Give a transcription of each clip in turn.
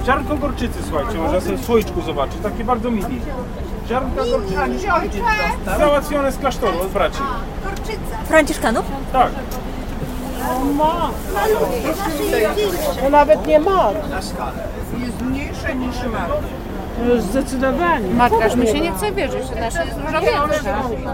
Ziarnko gorczycy, słuchajcie, można sobie w słoiczku zobaczyć, takie bardzo mini. Ziarnka gorczycy. Załatwione z klasztoru, od braci. Franciszkanów? Tak. To nawet nie ma. Jest mniejsze niż mak. Zdecydowanie. Matka, mi się nie chce wierzyć, że nasze jest dużo większe.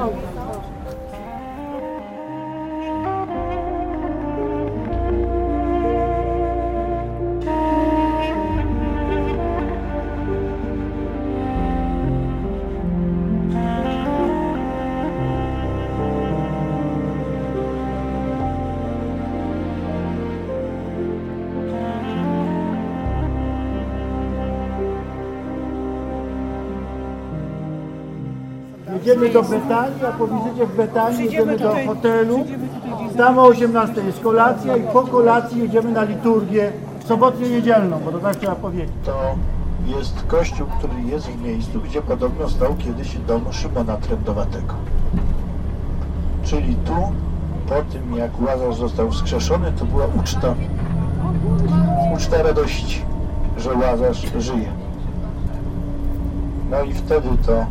Jedziemy do Betanii, a po wizycie w Betanii jedziemy do hotelu. Tam o 18 jest kolacja i po kolacji jedziemy na liturgię sobotnio-niedzielną, bo to tak trzeba powiedzieć. To jest kościół, który jest w miejscu, gdzie podobno stał kiedyś dom Szymona Trędowatego. Czyli tu, po tym jak Łazarz został wskrzeszony, to była uczta radości, że Łazarz żyje. No i wtedy to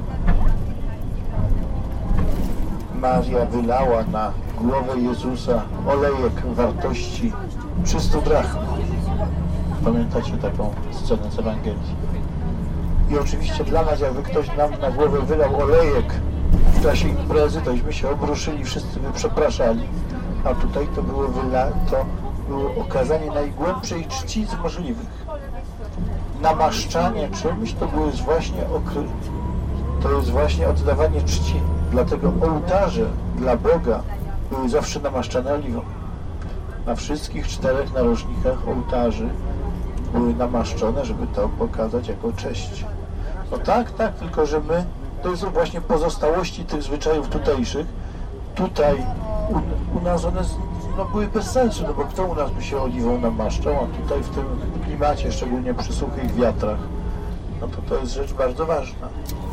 Maria wylała na głowę Jezusa olejek wartości 300 drachm. Pamiętacie taką scenę z Ewangelii? I oczywiście dla nas, jakby ktoś nam na głowę wylał olejek w czasie imprezy, tośmy się obruszyli, wszyscy by przepraszali. A tutaj to było okazanie najgłębszej czci z możliwych. Namaszczanie czymś to jest właśnie oddawanie czci. Dlatego ołtarze dla Boga były zawsze namaszczane oliwą. Na wszystkich 4 narożnikach ołtarzy były namaszczone, żeby to pokazać jako cześć. No tak, tylko że to są właśnie pozostałości tych zwyczajów tutejszych. Tutaj u nas one były bez sensu, no bo kto u nas by się oliwą namaszczał, a tutaj w tym klimacie, szczególnie przy suchych wiatrach, no to jest rzecz bardzo ważna.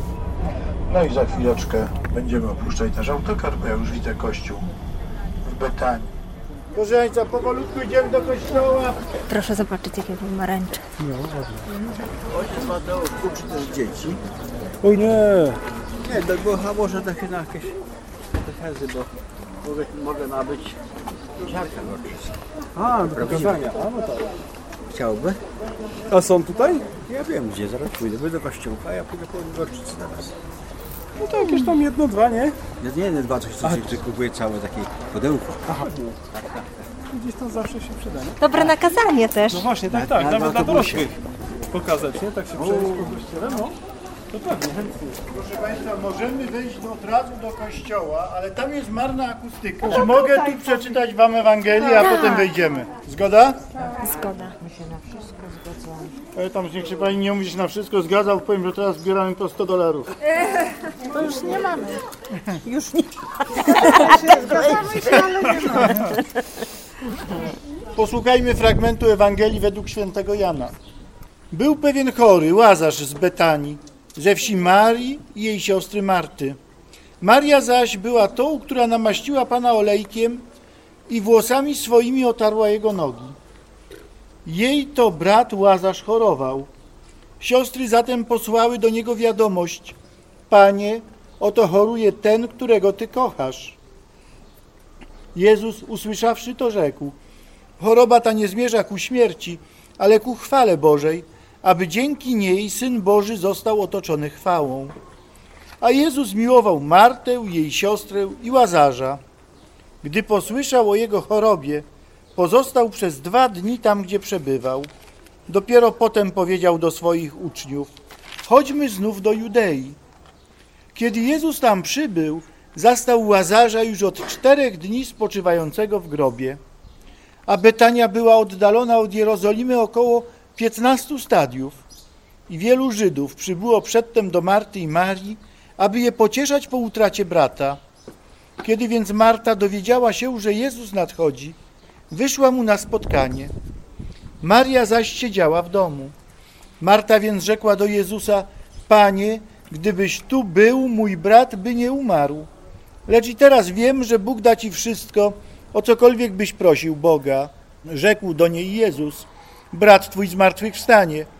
No i za chwileczkę będziemy opuszczać nasz autokar, bo ja już widzę kościół w Betanii. Proszę Państwa, powolutku idziemy do kościoła. Proszę zobaczyć, jakie pomarańcze. Ojciec Mateusz uczy też dzieci. Oj nie! Nie, bo może to się na jakieś hezy, bo mogę nabyć ziarnka gorczycy. A, do pokazania. A, no tak. Chciałby? A są tutaj? Ja wiem gdzie, zaraz pójdę do kościołka, a ja pójdę po gorczycy teraz. No to jakieś tam 1, 2, nie? Nie, 2, coś kupuję całe takie pudełko. Aha. Gdzieś tam zawsze się przyda, nie? Dobre nakazanie też. No właśnie, tak, nawet dla dorosłych pokazać, nie? Tak się przejść po kościele, no. To pewnie, chętnie. Proszę Państwa, możemy wejść od razu do kościoła, ale tam jest marna akustyka. Czy mogę tu przeczytać Wam Ewangelię, a potem wejdziemy? Zgoda? Zgoda. My się na wszystko zgadzamy. Ale tam niech się Pani nie mówi, że na wszystko zgadza, bo powiem, że teraz zbieramy po $100. To już nie mamy. Już nie. Zgadzamy się, ale nie mamy. Posłuchajmy fragmentu Ewangelii według świętego Jana. Był pewien chory, Łazarz z Betanii, ze wsi Marii i jej siostry Marty. Maria zaś była tą, która namaściła Pana olejkiem i włosami swoimi otarła jego nogi. Jej to brat Łazarz chorował. Siostry zatem posłały do niego wiadomość: Panie, oto choruje ten, którego Ty kochasz. Jezus, usłyszawszy to, rzekł: choroba ta nie zmierza ku śmierci, ale ku chwale Bożej, aby dzięki niej Syn Boży został otoczony chwałą. A Jezus miłował Martę, jej siostrę i Łazarza. Gdy posłyszał o jego chorobie, pozostał przez 2 dni tam, gdzie przebywał. Dopiero potem powiedział do swoich uczniów: chodźmy znów do Judei. Kiedy Jezus tam przybył, zastał Łazarza już od 4 dni spoczywającego w grobie. A Betania była oddalona od Jerozolimy około 15 stadiów i wielu Żydów przybyło przedtem do Marty i Marii, aby je pocieszać po utracie brata. Kiedy więc Marta dowiedziała się, że Jezus nadchodzi, wyszła mu na spotkanie. Maria zaś siedziała w domu. Marta więc rzekła do Jezusa: Panie, gdybyś tu był, mój brat by nie umarł. Lecz i teraz wiem, że Bóg da ci wszystko, o cokolwiek byś prosił Boga. Rzekł do niej Jezus: brat twój zmartwychwstanie.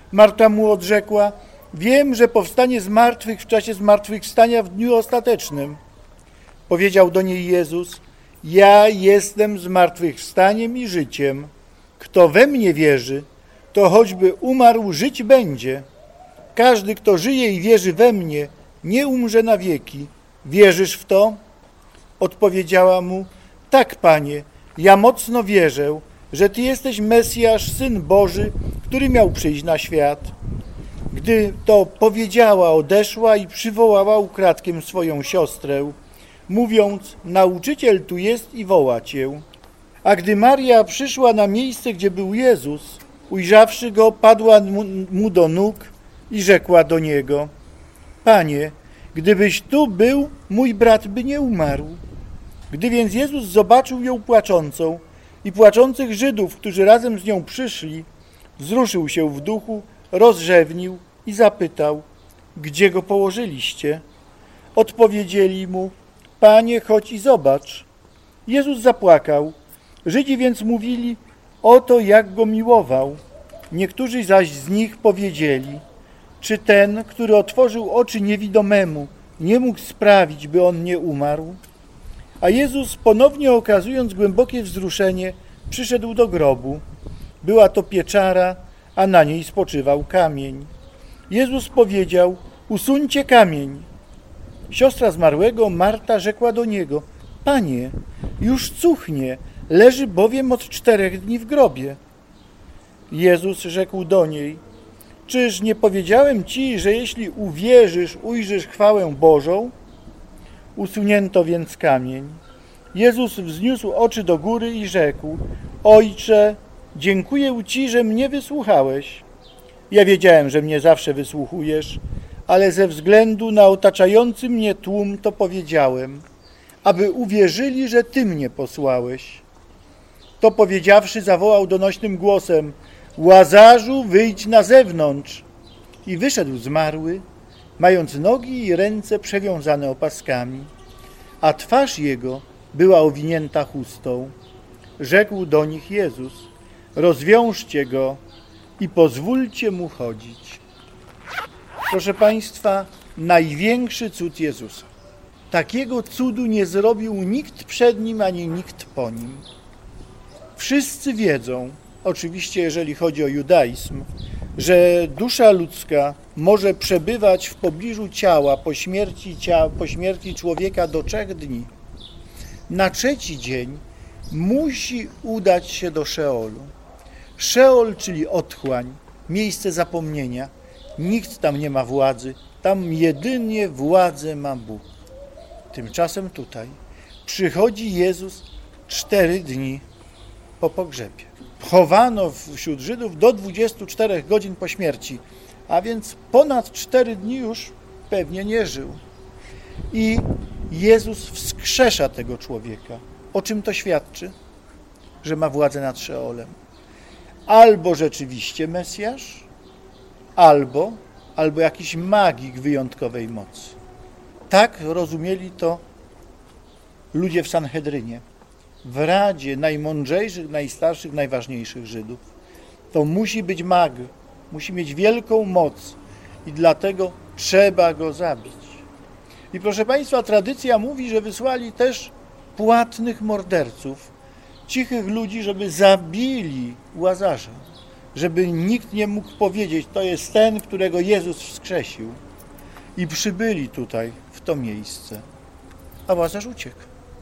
Marta mu odrzekła: wiem, że powstanie z martwych w czasie zmartwychwstania w dniu ostatecznym. Powiedział do niej Jezus: ja jestem zmartwychwstaniem i życiem. Kto we mnie wierzy, to choćby umarł, żyć będzie. Każdy, kto żyje i wierzy we mnie, nie umrze na wieki. Wierzysz w to? Odpowiedziała mu: tak, Panie, ja mocno wierzę, że Ty jesteś Mesjasz, Syn Boży, który miał przyjść na świat. Gdy to powiedziała, odeszła i przywołała ukradkiem swoją siostrę, mówiąc: nauczyciel tu jest i woła Cię. A gdy Maria przyszła na miejsce, gdzie był Jezus, ujrzawszy Go, padła mu do nóg i rzekła do Niego: Panie, gdybyś tu był, mój brat by nie umarł. Gdy więc Jezus zobaczył ją płaczącą i płaczących Żydów, którzy razem z nią przyszli, wzruszył się w duchu, rozrzewnił i zapytał: gdzie Go położyliście? Odpowiedzieli Mu: Panie, chodź i zobacz. Jezus zapłakał. Żydzi więc mówili: oto jak Go miłował. Niektórzy zaś z nich powiedzieli: czy ten, który otworzył oczy niewidomemu, nie mógł sprawić, by on nie umarł? A Jezus, ponownie okazując głębokie wzruszenie, przyszedł do grobu. Była to pieczara, a na niej spoczywał kamień. Jezus powiedział: usuńcie kamień. Siostra zmarłego, Marta, rzekła do Niego: Panie, już cuchnie, leży bowiem od 4 dni w grobie. Jezus rzekł do niej: czyż nie powiedziałem Ci, że jeśli uwierzysz, ujrzysz chwałę Bożą? Usunięto więc kamień. Jezus wzniósł oczy do góry i rzekł: Ojcze, dziękuję Ci, że mnie wysłuchałeś. Ja wiedziałem, że mnie zawsze wysłuchujesz, ale ze względu na otaczający mnie tłum to powiedziałem, aby uwierzyli, że Ty mnie posłałeś. To powiedziawszy, zawołał donośnym głosem: Łazarzu, wyjdź na zewnątrz. I wyszedł zmarły, mając nogi i ręce przewiązane opaskami, a twarz jego była owinięta chustą. Rzekł do nich Jezus: rozwiążcie go i pozwólcie mu chodzić. Proszę Państwa, największy cud Jezusa. Takiego cudu nie zrobił nikt przed Nim, ani nikt po Nim. Wszyscy wiedzą, oczywiście jeżeli chodzi o judaizm, że dusza ludzka może przebywać w pobliżu ciała po śmierci człowieka do 3 dni. Na 3. dzień musi udać się do Szeolu. Szeol, czyli otchłań, miejsce zapomnienia. Nikt tam nie ma władzy, tam jedynie władzę ma Bóg. Tymczasem tutaj przychodzi Jezus 4 dni po pogrzebie. Chowano wśród Żydów do 24 godzin po śmierci, a więc ponad 4 dni już pewnie nie żył. I Jezus wskrzesza tego człowieka. O czym to świadczy? Że ma władzę nad Szeolem. Albo rzeczywiście Mesjasz, albo jakiś magik wyjątkowej mocy. Tak rozumieli to ludzie w Sanhedrynie, w Radzie najmądrzejszych, najstarszych, najważniejszych Żydów. To musi być mag, musi mieć wielką moc i dlatego trzeba go zabić. I proszę Państwa, tradycja mówi, że wysłali też płatnych morderców, cichych ludzi, żeby zabili Łazarza, żeby nikt nie mógł powiedzieć: to jest ten, którego Jezus wskrzesił. I przybyli tutaj, w to miejsce, a Łazarz uciekł.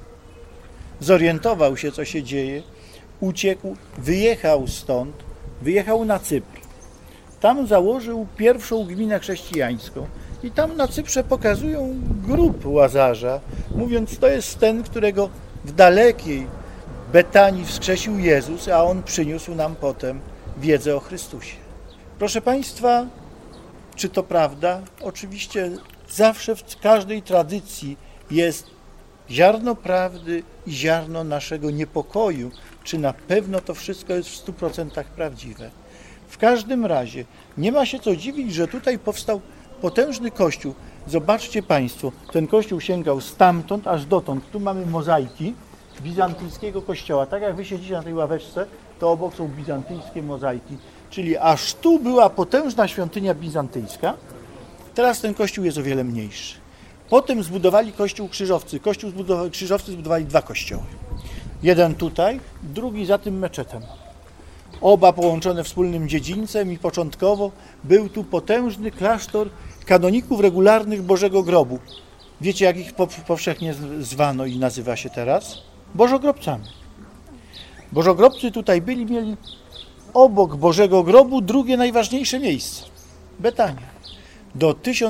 Zorientował się, co się dzieje, uciekł, wyjechał stąd, wyjechał na Cypr. Tam założył pierwszą gminę chrześcijańską i tam na Cyprze pokazują grób Łazarza, mówiąc: to jest ten, którego w dalekiej Betanii wskrzesił Jezus, a on przyniósł nam potem wiedzę o Chrystusie. Proszę Państwa, czy to prawda? Oczywiście zawsze w każdej tradycji jest ziarno prawdy i ziarno naszego niepokoju, czy na pewno to wszystko jest w 100% prawdziwe. W każdym razie nie ma się co dziwić, że tutaj powstał potężny kościół. Zobaczcie Państwo, ten kościół sięgał stamtąd aż dotąd. Tu mamy mozaiki bizantyjskiego kościoła. Tak jak Wy siedzicie na tej ławeczce, to obok są bizantyjskie mozaiki. Czyli aż tu była potężna świątynia bizantyjska. Teraz ten kościół jest o wiele mniejszy. Potem zbudowali kościół krzyżowcy. Krzyżowcy zbudowali 2 kościoły. Jeden tutaj, drugi za tym meczetem. Oba połączone wspólnym dziedzińcem i początkowo był tu potężny klasztor kanoników regularnych Bożego Grobu. Wiecie, jak ich powszechnie zwano i nazywa się teraz? Bożogrobcami. Bożogrobcy tutaj mieli obok Bożego Grobu drugie najważniejsze miejsce. Betania. Do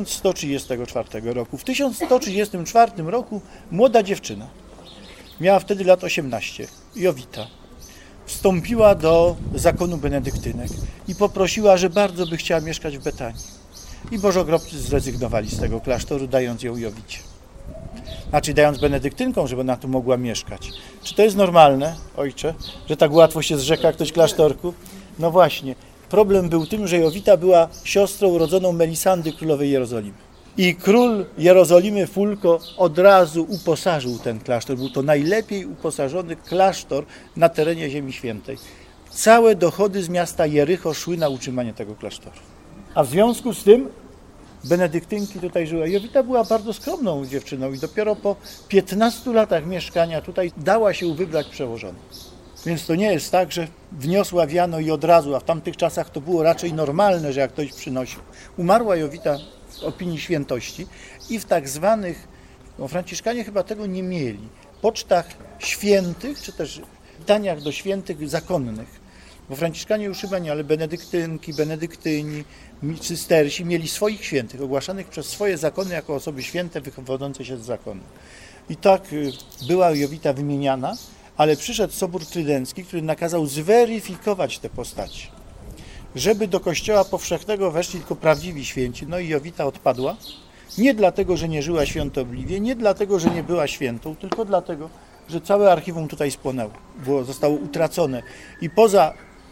1134 roku. W 1134 roku młoda dziewczyna, miała wtedy lat 18, Jowita, wstąpiła do zakonu benedyktynek i poprosiła, że bardzo by chciała mieszkać w Betanii. I bożogrobcy zrezygnowali z tego klasztoru, dając ją Jowicie. Znaczy dając benedyktynkom, żeby ona tu mogła mieszkać. Czy to jest normalne, ojcze, że tak łatwo się zrzeka ktoś klasztorku? No właśnie. Problem był tym, że Jowita była siostrą urodzoną Melisandy, królowej Jerozolimy. I król Jerozolimy Fulko od razu uposażył ten klasztor. Był to najlepiej uposażony klasztor na terenie Ziemi Świętej. Całe dochody z miasta Jericho szły na utrzymanie tego klasztoru. A w związku z tym benedyktynki tutaj żyły. Jowita była bardzo skromną dziewczyną i dopiero po 15 latach mieszkania tutaj dała się wybrać przełożoną. Więc to nie jest tak, że wniosła wiano i od razu, a w tamtych czasach to było raczej normalne, że jak ktoś przynosił. Umarła Jowita w opinii świętości i w tak zwanych, Franciszkanie chyba tego nie mieli, pocztach świętych, czy też daniach do świętych zakonnych. Bo Franciszkanie już chyba nie, ale benedyktynki, benedyktyni, cystersi mieli swoich świętych, ogłaszanych przez swoje zakony jako osoby święte wywodzące się z zakonu. I tak była Jowita wymieniana, ale przyszedł Sobór Trydencki, który nakazał zweryfikować te postaci. Żeby do kościoła powszechnego weszli tylko prawdziwi święci. No i Jowita odpadła. Nie dlatego, że nie żyła świątobliwie, nie dlatego, że nie była świętą, tylko dlatego, że całe archiwum tutaj spłonęło. Zostało utracone. I poza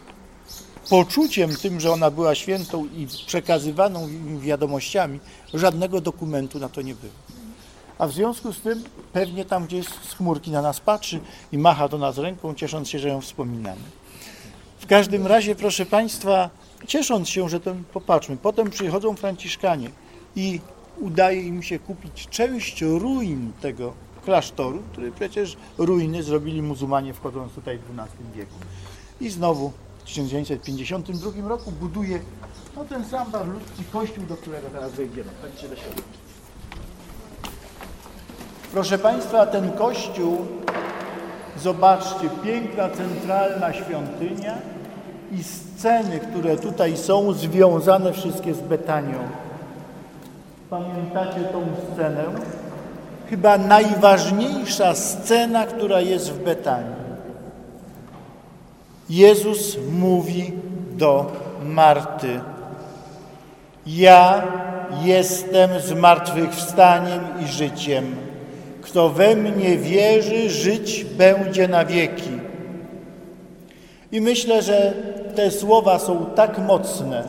poczuciem tym, że ona była świętą i przekazywaną wiadomościami, żadnego dokumentu na to nie było. A w związku z tym pewnie tam gdzieś z chmurki na nas patrzy i macha do nas ręką, ciesząc się, że ją wspominamy. W każdym razie, proszę Państwa, ciesząc się, że ten, popatrzmy, potem przychodzą Franciszkanie i udaje im się kupić część ruin tego klasztoru, który przecież ruiny zrobili muzułmanie wchodząc tutaj w XII wieku. I znowu w 1952 roku buduje ten sam ludzki kościół, do którego teraz wejdziemy. Chodźcie do środka. Proszę Państwa, ten kościół, zobaczcie, piękna centralna świątynia i sceny, które tutaj są związane wszystkie z Betanią. Pamiętacie tą scenę? Chyba najważniejsza scena, która jest w Betanii. Jezus mówi do Marty: ja jestem zmartwychwstaniem i życiem. Kto we mnie wierzy, żyć będzie na wieki. I myślę, że te słowa są tak mocne,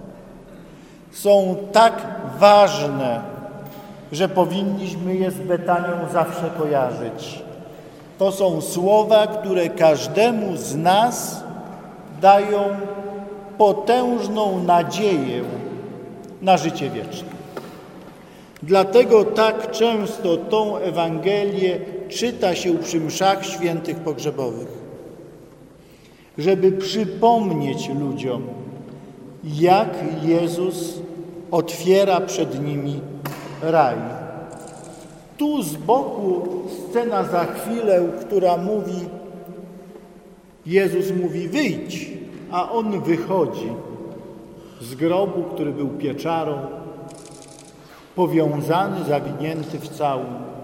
są tak ważne, że powinniśmy je z Betanią zawsze kojarzyć. To są słowa, które każdemu z nas dają potężną nadzieję na życie wieczne. Dlatego tak często tą Ewangelię czyta się przy mszach świętych pogrzebowych, żeby przypomnieć ludziom, jak Jezus otwiera przed nimi raj. Tu z boku scena za chwilę, która mówi, Jezus mówi: wyjdź, a On wychodzi z grobu, który był pieczarą, powiązany, zawinięty w całun.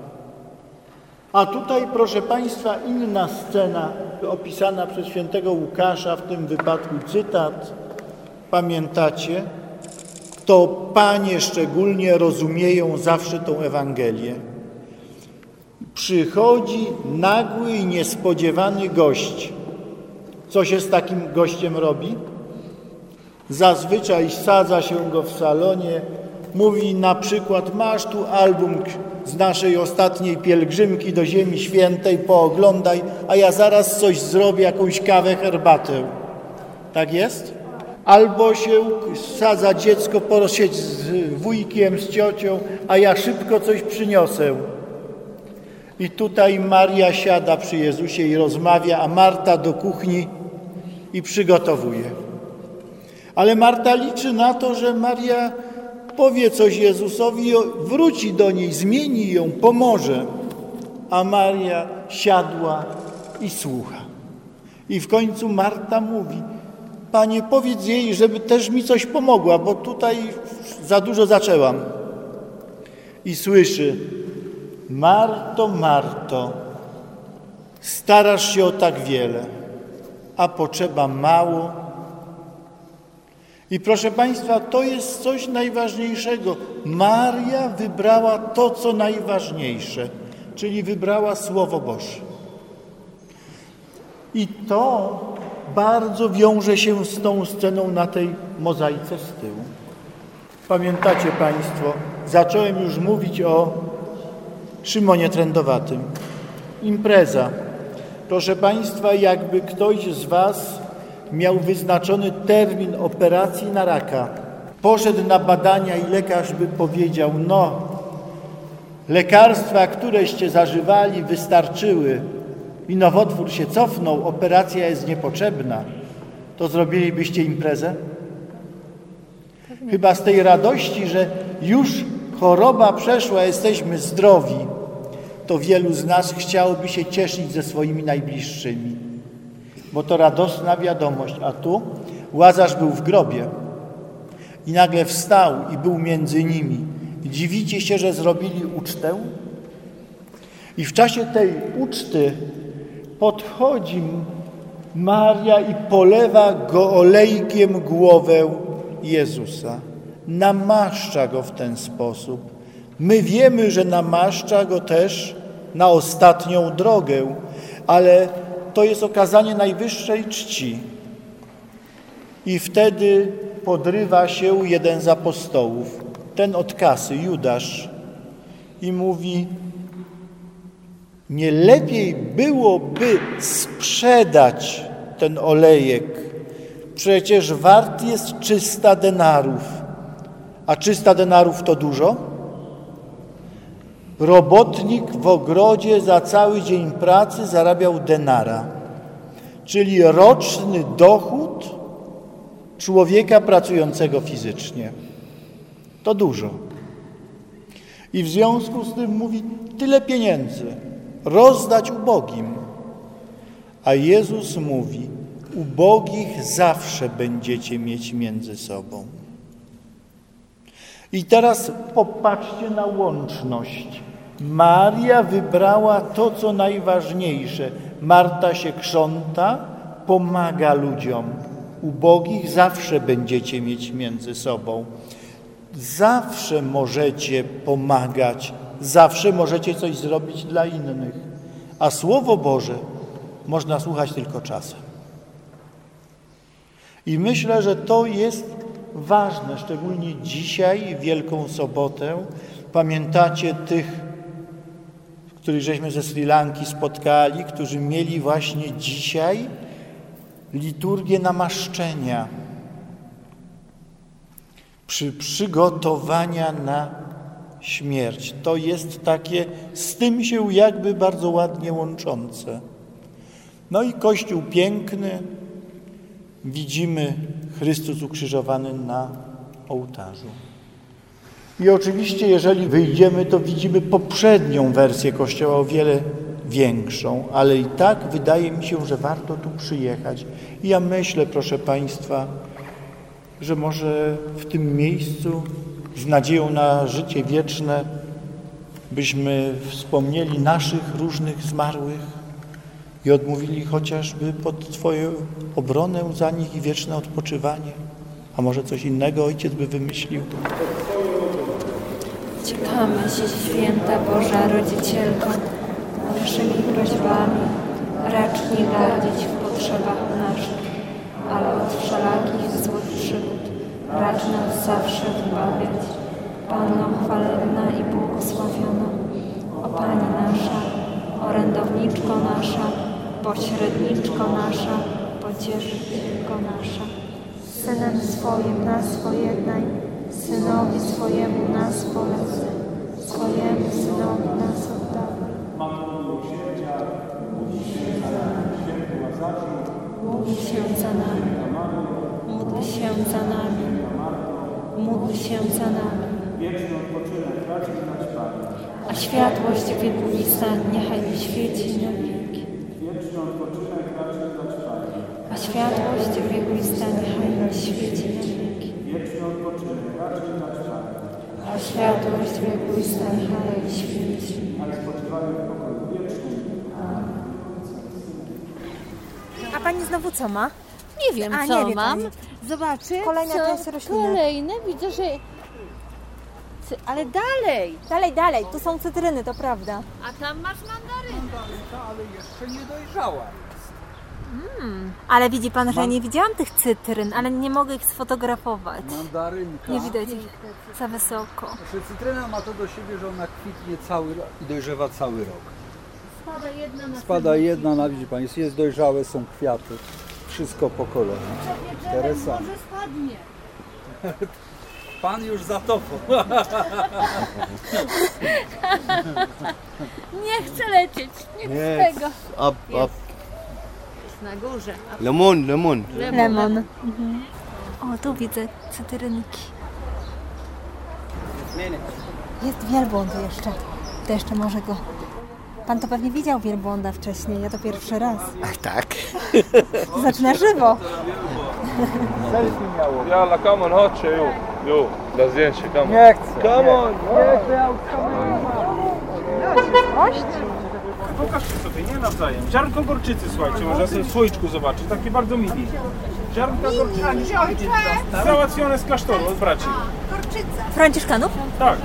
A tutaj, proszę Państwa, inna scena opisana przez świętego Łukasza, w tym wypadku cytat. Pamiętacie? To panie szczególnie rozumieją zawsze tą Ewangelię. Przychodzi nagły i niespodziewany gość. Co się z takim gościem robi? Zazwyczaj sadza się go w salonie, mówi na przykład: masz tu album z naszej ostatniej pielgrzymki do Ziemi Świętej, pooglądaj, a ja zaraz coś zrobię, jakąś kawę, herbatę. Tak jest? Albo się sadza dziecko porozsieć z wujkiem, z ciocią, a ja szybko coś przyniosę. I tutaj Maria siada przy Jezusie i rozmawia, a Marta do kuchni i przygotowuje. Ale Marta liczy na to, że Maria powie coś Jezusowi, wróci do niej, zmieni ją, pomoże. A Maria siadła i słucha. I w końcu Marta mówi: Panie, powiedz jej, żeby też mi coś pomogła, bo tutaj za dużo zaczęłam. I słyszy: Marto, Marto, starasz się o tak wiele, a potrzeba mało. I proszę Państwa, to jest coś najważniejszego. Maria wybrała to, co najważniejsze, czyli wybrała Słowo Boże. I to bardzo wiąże się z tą sceną na tej mozaice z tyłu. Pamiętacie Państwo, zacząłem już mówić o Szymonie Trędowatym. Impreza. Proszę Państwa, jakby ktoś z Was miał wyznaczony termin operacji na raka, poszedł na badania i lekarz by powiedział: no, lekarstwa, któreście zażywali, wystarczyły i nowotwór się cofnął, operacja jest niepotrzebna, to zrobilibyście imprezę? Chyba z tej radości, że już choroba przeszła, jesteśmy zdrowi, to wielu z nas chciałoby się cieszyć ze swoimi najbliższymi, bo to radosna wiadomość. A tu Łazarz był w grobie i nagle wstał i był między nimi. Dziwicie się, że zrobili ucztę? I w czasie tej uczty podchodzi Maria i polewa go olejkiem głowę Jezusa. Namaszcza go w ten sposób. My wiemy, że namaszcza go też na ostatnią drogę, ale to jest okazanie najwyższej czci. I wtedy podrywa się jeden z apostołów, ten od kasy, Judasz, i mówi: nie lepiej byłoby sprzedać ten olejek, przecież wart jest 300 denarów. A 300 denarów to dużo? Robotnik w ogrodzie za cały dzień pracy zarabiał denara, czyli roczny dochód człowieka pracującego fizycznie. To dużo. I w związku z tym mówi: tyle pieniędzy rozdać ubogim. A Jezus mówi: ubogich zawsze będziecie mieć między sobą. I teraz popatrzcie na łączność. Maria wybrała to, co najważniejsze. Marta się krząta, pomaga ludziom. Ubogich zawsze będziecie mieć między sobą. Zawsze możecie pomagać, zawsze możecie coś zrobić dla innych. A Słowo Boże można słuchać tylko czasem. I myślę, że to jest ważne, szczególnie dzisiaj, Wielką Sobotę. Pamiętacie tych, których żeśmy ze Sri Lanki spotkali, którzy mieli właśnie dzisiaj liturgię namaszczenia, przygotowania na śmierć. To jest takie z tym się jakby bardzo ładnie łączące. No i Kościół piękny, widzimy Chrystus ukrzyżowany na ołtarzu. I oczywiście, jeżeli wyjdziemy, to widzimy poprzednią wersję Kościoła, o wiele większą, ale i tak wydaje mi się, że warto tu przyjechać. I ja myślę, proszę Państwa, że może w tym miejscu z nadzieją na życie wieczne byśmy wspomnieli naszych różnych zmarłych i odmówili chociażby pod Twoją obronę za nich i wieczne odpoczywanie. A może coś innego Ojciec by wymyślił? Ciekamy się, Święta Boża Rodzicielko, naszymi prośbami racz nie gardzić w potrzebach naszych, ale od wszelakich złych przygód racz nas zawsze wybawiać. Panno chwalebna i błogosławiona, o Pani nasza, orędowniczko nasza, pośredniczko nasza, pocieszycielko nasza. Synem swoim nas pojednaj, Synowi swojemu nas polecaj, swojemu Synowi nas oddawaj. Módl się za nami, módl się za nami, módl się za nami. A światłość wiekuista niechaj świeci na wieki. A światłość wiekuista niechaj świeci na wieki. A światłość wiekuista niechaj świeci. A pani znowu co ma? Nie wiem, A, co nie wie mam. pani. Zobaczy. Kolejna Co? jakaś roślina. Kolejne? Widzę, że... Ale dalej! Dalej, tu są cytryny, to prawda. A tam masz mandarynę. Ale jeszcze nie dojrzała. Ale widzi pan, że ja nie widziałam tych cytryn, ale nie mogę ich sfotografować. Mandarynka. Nie widać ich za wysoko. Znaczy, cytryna ma to do siebie, że ona kwitnie cały rok i dojrzewa cały rok. Spada jedna na, widzi pani, jest dojrzałe, są kwiaty. Wszystko po kolei. Teresa. Może spadnie. Pan już za tobą. Nie chcę lecieć. Nie chcę tego. Up. Jest na górze. Lemon. Lemon. O, tu widzę cytrynki. Jest wielbłąd jeszcze. To jeszcze może go... Pan to pewnie widział wielbłąda wcześniej, ja to pierwszy raz. Ach tak. To zaczyna żywo. Jalla, come on, chodźcie, ju, dla zdjęcia, come on. Nie chcę. Come on, Nie chcę, ja Pokażcie sobie, nie nawzajem. Ziarnko gorczycy, słuchajcie, można sobie w słoiczku zobaczyć, takie bardzo mili. Ziarnka gorczycy. Załatwione z klasztoru, od braci. Franciszkanów? Tak.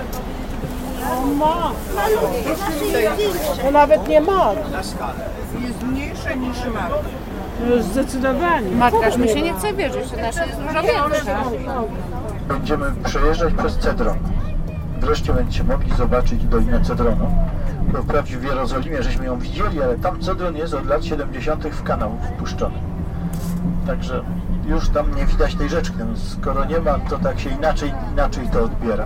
To nawet nie ma. Jest mniejsze niż ma. No zdecydowanie. Matka, aż mi się nie chce wierzyć, że nasza jest dużo większa. Będziemy przejeżdżać przez Cedron. Wreszcie będziecie mogli zobaczyć Dolinę Cedronu. Bo wprawdzie w Jerozolimie żeśmy ją widzieli, ale tam Cedron jest od lat 70. w kanał wpuszczony. Także już tam nie widać tej rzeczki. No, skoro nie ma, to tak się inaczej to odbiera.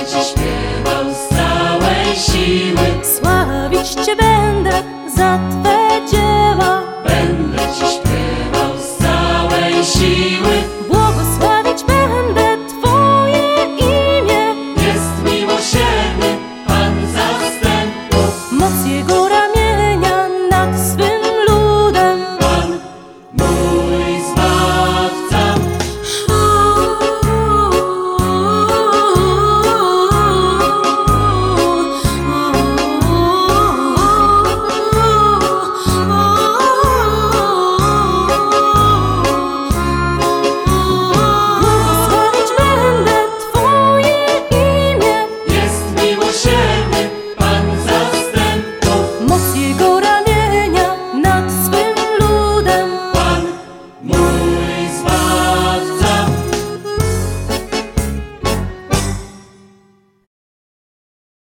Sławić Cię będę za Twe